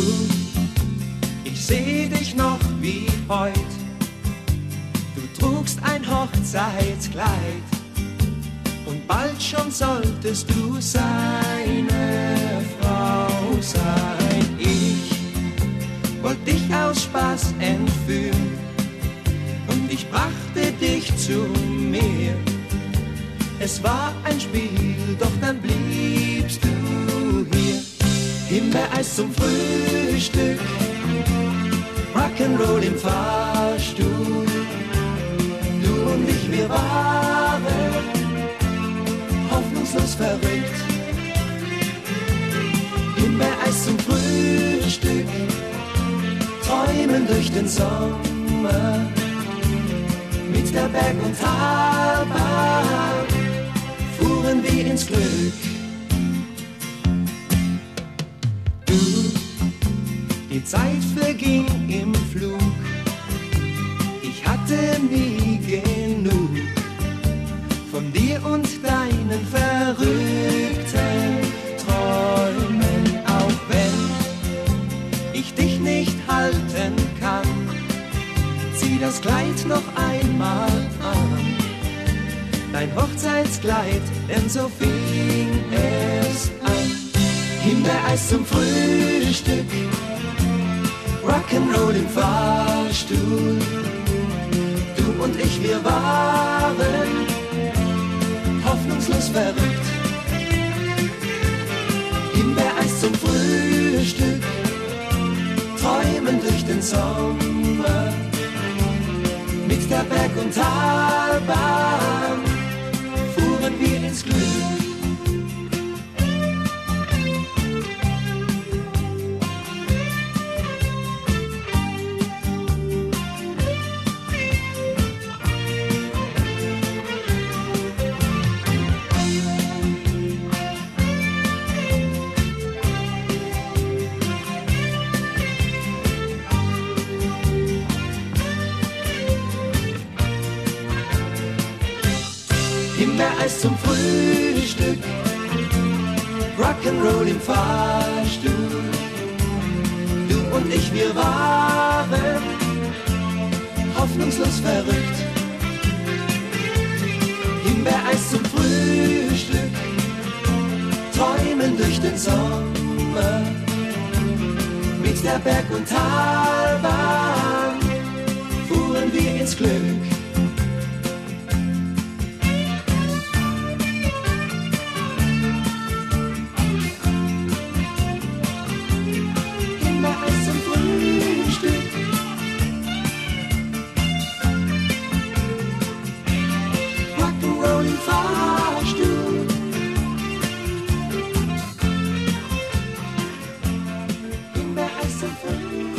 Ich seh dich noch wie heut. Du trugst ein Hochzeitskleid und bald schon solltest du seine Frau sein. Ich wollte dich aus Spaß entführen und ich brachte dich zu mir. Es war ein Spiel, doch dann bliebst du hier. Himbeereis zum Frühstück, Rock'n'Roll im Fahrstuhl. Du und ich, wir waren hoffnungslos verrückt. Himbeereis zum Frühstück, träumen durch den Sommer. Mit der Berg- und Talbahn fuhren wir ins Glück. Die Zeit verging im Flug, ich hatte nie genug von dir und deinen verrückten Träumen. Auch wenn ich dich nicht halten kann, zieh das Kleid noch einmal an, dein Hochzeitskleid, denn so fing es an. Himbeereis zum Frühstück, Rock'n'Roll im Fahrstuhl. Du und ich, wir waren hoffnungslos verrückt. Himbeereis zum Frühstück, träumen durch den Sommer. Mit der Berg- und Talbahn fuhren wir ins Glück. Himbeereis zum Frühstück, Rock'n'Roll im Fahrstuhl. Du und ich, wir waren hoffnungslos verrückt. Himbeereis zum Frühstück, träumen durch den Sommer. Mit der Berg- und Talbahn fuhren wir ins Glück. Himbeereis zum Frühstück.